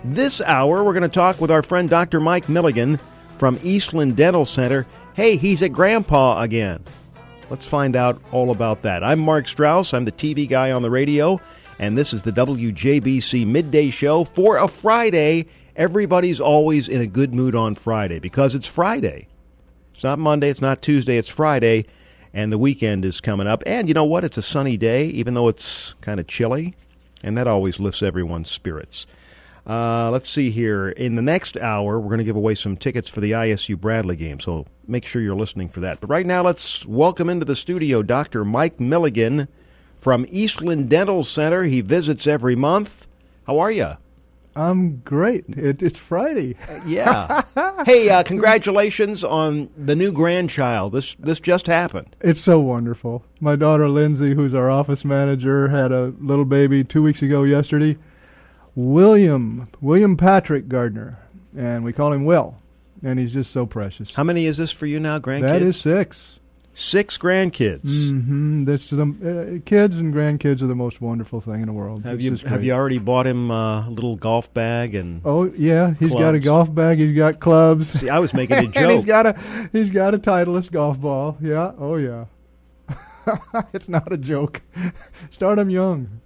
This hour, we're going to talk with our friend Dr. Mike Milligan from Eastland Dental Center. Hey, he's at Grandpa again. Let's find out all about that. I'm Mark Strauss. I'm the TV guy on the radio, and this is the WJBC Midday Show for a Friday. Everybody's always in a good mood on Friday because it's Friday. It's not Monday, it's not Tuesday, it's Friday, and the weekend is coming up. And you know what? It's a sunny day, even though it's kind of chilly, and that always lifts everyone's spirits. Let's see here. In the next hour, we're going to give away some tickets for the ISU Bradley game, so make sure you're listening for that. But right now, let's welcome into the studio Dr. Mike Milligan from Eastland Dental Center. He visits every month. How are you? I'm great. It's Friday. Yeah. Hey, congratulations on the new grandchild. This just happened. It's so wonderful. My daughter Lindsay, who's our office manager, had a little baby 2 weeks ago yesterday. William Patrick Gardner, and we call him Will, and he's just so precious. How many is this for you now, grandkids? That is 6. 6 grandkids. Mm-hmm. Kids and grandkids are the most wonderful thing in the world. Have you already bought him a little golf bag and? Oh yeah, he's clubs? Got a golf bag. He's got clubs. See, I was making a joke. And he's got a Titleist golf ball. Yeah. Oh yeah. It's not a joke. Start him young.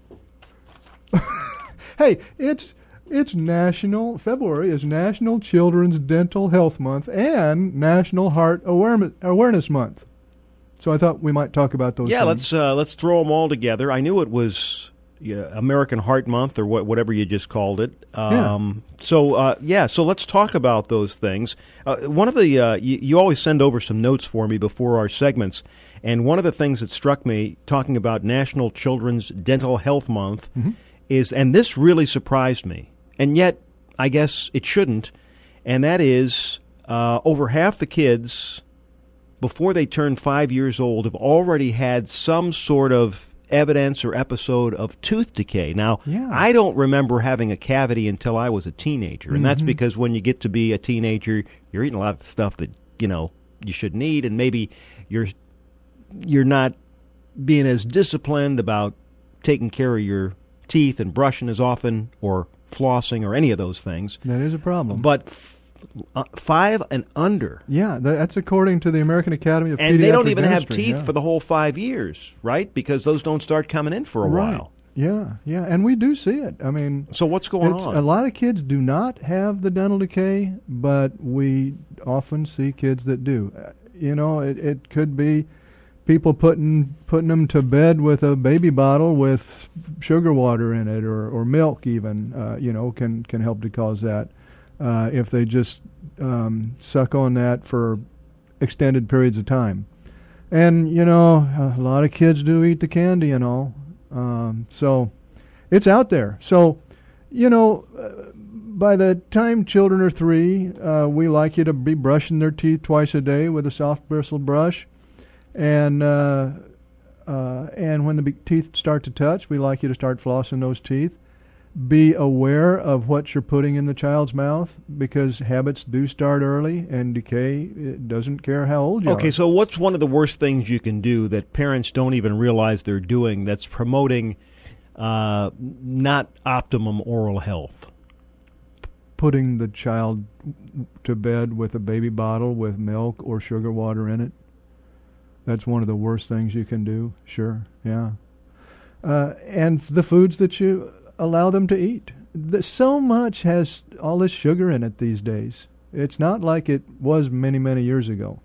Hey, February is National Children's Dental Health Month and National Heart Awareness Month. So I thought we might talk about those things. Let's throw them all together. I knew it was American Heart Month or whatever you just called it. So let's talk about those things. One of the you always send over some notes for me before our segments, and one of the things that struck me talking about National Children's Dental Health Month is, and this really surprised me, and yet I guess it shouldn't, and that is over half the kids before they turn 5 years old have already had some sort of evidence or episode of tooth decay. Now, I don't remember having a cavity until I was a teenager, and that's because when you get to be a teenager, you're eating a lot of stuff that, you shouldn't eat, and maybe you're not being as disciplined about taking care of your teeth and brushing as often or flossing or any of those things. That is a problem. But 5 and under. Yeah, that's according to the American Academy of Pediatric And they don't even have Dentistry, teeth for the whole 5 years, right? Because those don't start coming in for a while. Yeah, and we do see it. I mean, so what's going on? A lot of kids do not have the dental decay, but we often see kids that do. It could be people putting them to bed with a baby bottle with sugar water in it or milk even, can help to cause that. If they just suck on that for extended periods of time. And, a lot of kids do eat the candy and all. So it's out there. So, by the time children are 3, we like you to be brushing their teeth twice a day with a soft bristled brush. And when the teeth start to touch, we like you to start flossing those teeth. Be aware of what you're putting in the child's mouth because habits do start early and decay. It doesn't care how old you are. Okay, so what's one of the worst things you can do that parents don't even realize they're doing that's promoting not optimum oral health? Putting the child to bed with a baby bottle with milk or sugar water in it. That's one of the worst things you can do, sure, yeah. And the foods that you allow them to eat. So much has all this sugar in it these days. It's not like it was many, many years ago.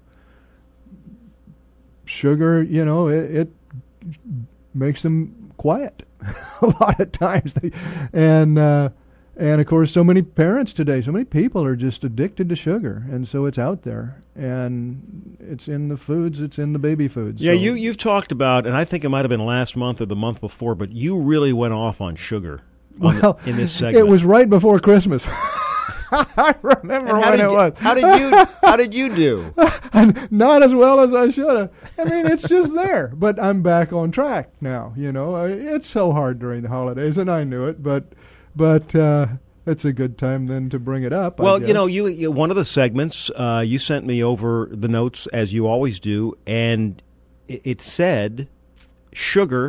Sugar, it makes them quiet a lot of times. And of course, so many parents today, so many people are just addicted to sugar, and so it's out there, and it's in the foods, it's in the baby foods. Yeah, so. you've talked about, and I think it might have been last month or the month before, but you really went off on sugar in this segment. It was right before Christmas. I remember when it was. How did you do? Not as well as I should have. I mean, it's just there, but I'm back on track now. It's so hard during the holidays, and I knew it, but it's a good time then to bring it up. Well, you one of the segments, you sent me over the notes as you always do, and it said sugar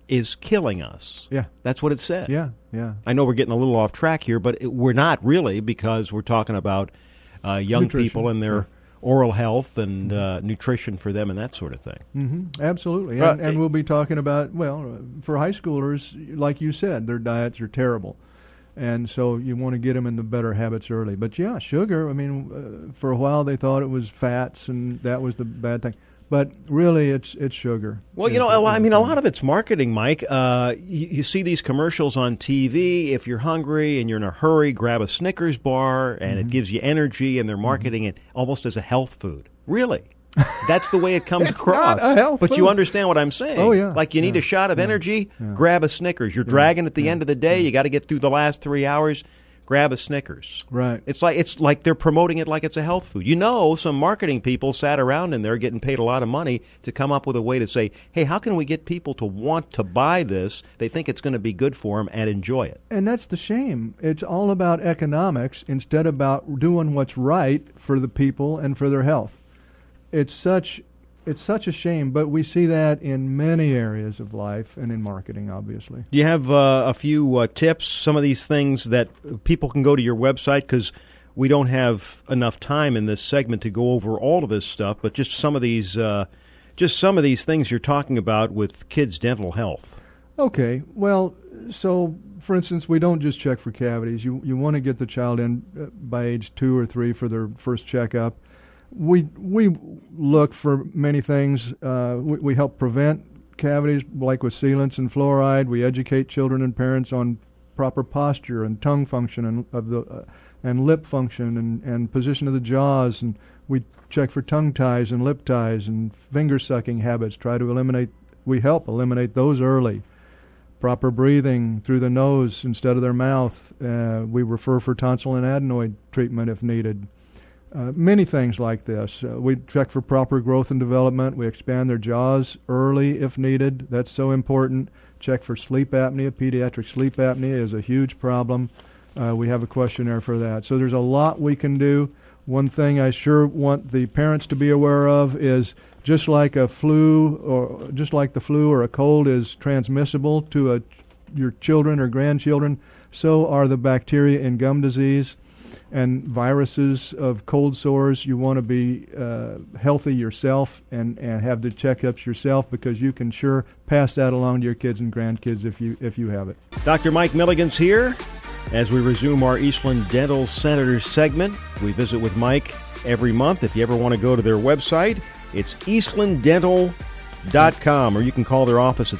is killing us. Yeah. That's what it said. Yeah. I know we're getting a little off track here, but we're not really, because we're talking about young Nutrition. people and their oral health and nutrition for them and that sort of thing. Mm-hmm. Absolutely. And we'll be talking about, for high schoolers, like you said, their diets are terrible. And so you want to get them in the better habits early. But yeah, sugar, for a while they thought it was fats and that was the bad thing. But really, it's sugar. Well, a lot of it's marketing, Mike. You see these commercials on TV. If you're hungry and you're in a hurry, grab a Snickers bar, and it gives you energy, and they're marketing it almost as a health food. Really? That's the way it comes It's across. not a health but food. you understand what I'm saying. Oh, yeah. Like you need a shot of energy, grab a Snickers. You're dragging at the end of the day. You got to get through the last 3 hours. Grab a Snickers. Right. It's like they're promoting it like it's a health food. Some marketing people sat around in there getting paid a lot of money to come up with a way to say, hey, how can we get people to want to buy this? They think it's going to be good for them and enjoy it. And that's the shame. It's all about economics instead of about doing what's right for the people and for their health. It's such a shame, but we see that in many areas of life and in marketing, obviously. Do you have a few tips, some of these things that people can go to your website? Because we don't have enough time in this segment to go over all of this stuff, but just some of these things you're talking about with kids' dental health. Okay. Well, so, for instance, we don't just check for cavities. You want to get the child in by age 2 or 3 for their first checkup. We look for many things. We help prevent cavities, like with sealants and fluoride. We educate children and parents on proper posture and tongue function and lip function and position of the jaws. And we check for tongue ties and lip ties and finger sucking habits. We help eliminate those early. Proper breathing through the nose instead of their mouth. We refer for tonsil and adenoid treatment if needed. Many things like this. We check for proper growth and development. We expand their jaws early if needed. That's so important. Check for sleep apnea. Pediatric sleep apnea is a huge problem. We have a questionnaire for that. So there's a lot we can do. One thing I sure want the parents to be aware of is just like the flu or a cold is transmissible to your children or grandchildren, so are the bacteria in gum disease and viruses of cold sores. You want to be healthy yourself and have the checkups yourself, because you can sure pass that along to your kids and grandkids if you have it. Dr. Mike Milligan's here as we resume our Eastland Dental Center segment. We visit with Mike every month. If you ever want to go to their website, it's eastlanddental.com, or you can call their office at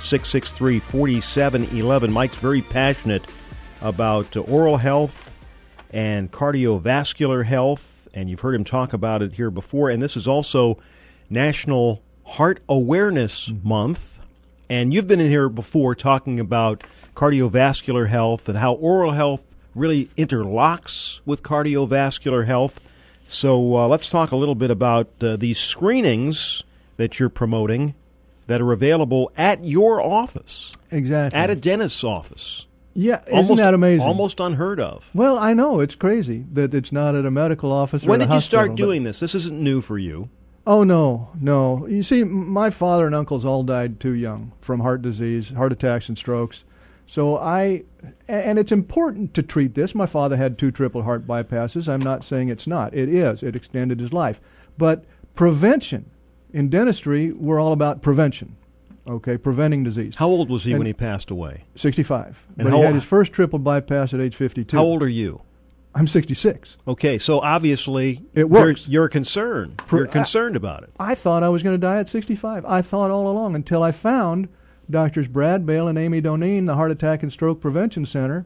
663-4711. Mike's very passionate about oral health and cardiovascular health, and you've heard him talk about it here before. And this is also National Heart Awareness Month, and you've been in here before talking about cardiovascular health and how oral health really interlocks with cardiovascular health. So let's talk a little bit about these screenings that you're promoting that are available at your office. Exactly. At a dentist's office. Yeah, isn't that amazing? Almost unheard of. Well, I know. It's crazy that it's not at a medical office or When at a did you hospital, start doing this? This isn't new for you. Oh, no. You see, my father and uncles all died too young from heart disease, heart attacks and strokes. So and it's important to treat this. My father had 2 triple heart bypasses. I'm not saying it's not. It is. It extended his life. But prevention. In dentistry, we're all about prevention. Okay, preventing disease. How old was he when he passed away? 65. And but he had his first triple bypass at age 52. How old are you? I'm 66. Okay, so obviously it works. You're concerned. You're concerned about it. I thought I was going to die at 65. I thought all along, until I found Doctors Brad Bale and Amy Doneen, the Heart Attack and Stroke Prevention Center,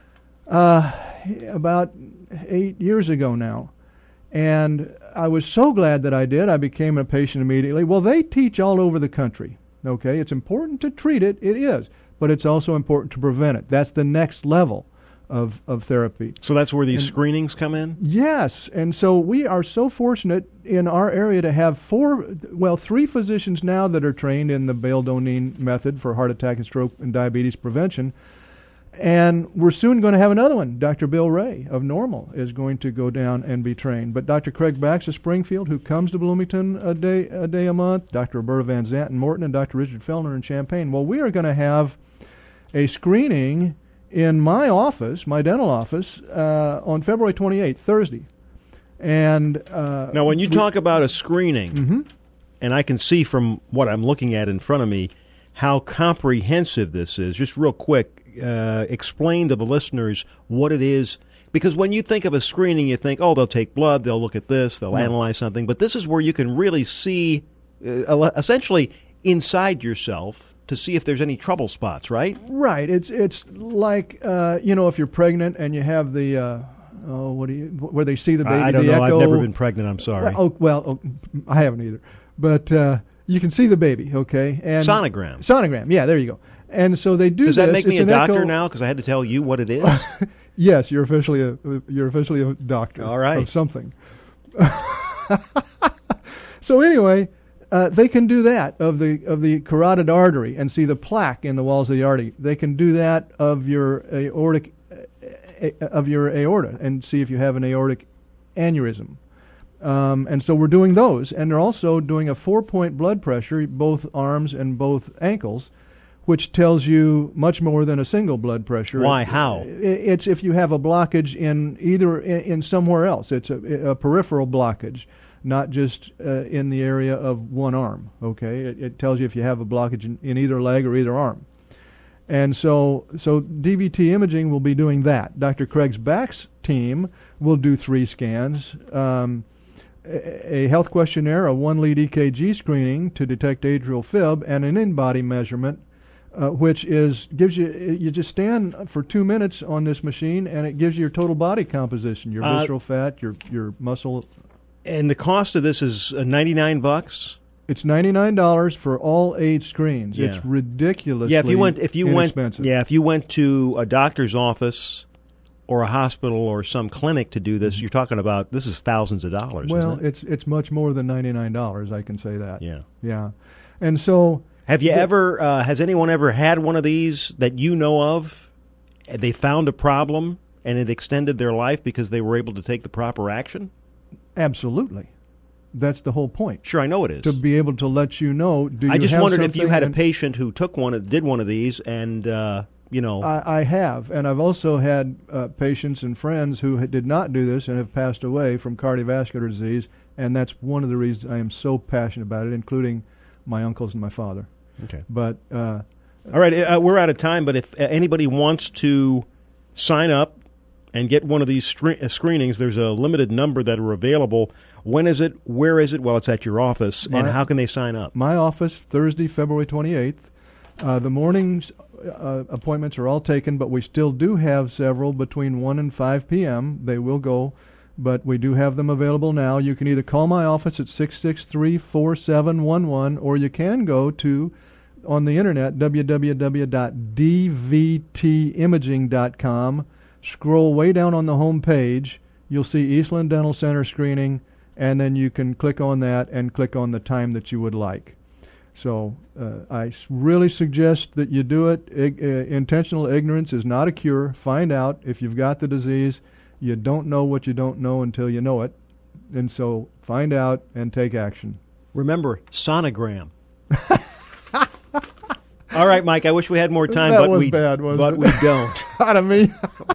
about 8 years ago now. And I was so glad that I did. I became a patient immediately. Well, they teach all over the country. Okay, it's important to treat it. It is. But it's also important to prevent it. That's the next level of therapy. So that's where these screenings come in? Yes. And so we are so fortunate in our area to have 3 physicians now that are trained in the Bale-Doneen method for heart attack and stroke and diabetes prevention. And we're soon going to have another one. Dr. Bill Ray of Normal is going to go down and be trained. But Dr. Craig Bax of Springfield, who comes to Bloomington a day a month, Dr. Roberta Van Zant in Morton, and Dr. Richard Fellner in Champaign. Well, we are going to have a screening in my office, my dental office, on February 28th, Thursday. And now, when you talk about a screening, and I can see from what I'm looking at in front of me how comprehensive this is, just real quick, explain to the listeners what it is. Because when you think of a screening, you think, oh, they'll take blood, they'll look at this, they'll analyze something. But this is where you can really see, essentially, inside yourself to see if there's any trouble spots, right? Right. It's like, if you're pregnant and you have the... where they see the baby? I don't the know. echo. I've never been pregnant. I'm sorry. I haven't either. But you can see the baby, okay? And sonogram. Yeah, there you go. And so they do. Does that make me a doctor echo now? Because I had to tell you what it is. Yes, you're officially a doctor. All right. Of something. So anyway, they can do that of the carotid artery and see the plaque in the walls of the artery. They can do that of your aorta and see if you have an aortic aneurysm. And so we're doing those, and they're also doing a 4-point blood pressure, both arms and both ankles, which tells you much more than a single blood pressure. Why? How? It's if you have a blockage in somewhere else. It's a peripheral blockage, not just in the area of one arm. Okay, it tells you if you have a blockage in either leg or either arm. And so DVT imaging will be doing that. Dr. Craig's Bax team will do 3 scans, a health questionnaire, a 1-lead EKG screening to detect atrial fib, and an in-body measurement, which gives you just stand for 2 minutes on this machine, and it gives you your total body composition, your visceral fat, your muscle. And the cost of this is $99. It's $99 for all 8 screens. Yeah. It's ridiculously inexpensive. inexpensive. If you went to a doctor's office or a hospital or some clinic to do this, you're talking about, this is thousands of dollars. Well, isn't it? it's much more than $99. I can say that. Yeah. And so, have you has anyone ever had one of these that you know of? They found a problem and it extended their life because they were able to take the proper action? Absolutely. That's the whole point. Sure, I know it is. To be able to let you know, I just wondered if you had a patient who did one of these, and I have, and I've also had patients and friends who did not do this and have passed away from cardiovascular disease, and that's one of the reasons I am so passionate about it, including my uncles and my father. Okay. But all right, we're out of time. But if anybody wants to sign up and get one of these screenings, there's a limited number that are available. When is it? Where is it? Well, it's at your office. And how can they sign up? My office, Thursday, February 28th. The mornings appointments are all taken, but we still do have several between 1 and 5 p.m. They will go, but we do have them available now. You can either call my office at 663-4711, or you can go to, on the internet, www.dvtimaging.com. Scroll way down on the home page. You'll see Eastland Dental Center screening, and then you can click on that and click on the time that you would like. So I really suggest that you do it. Intentional ignorance is not a cure. Find out if you've got the disease. You don't know what you don't know until you know it. And so find out and take action. Remember, sonogram. All right, Mike, I wish we had more time, That but was bad, wasn't it? we don't. Out of me.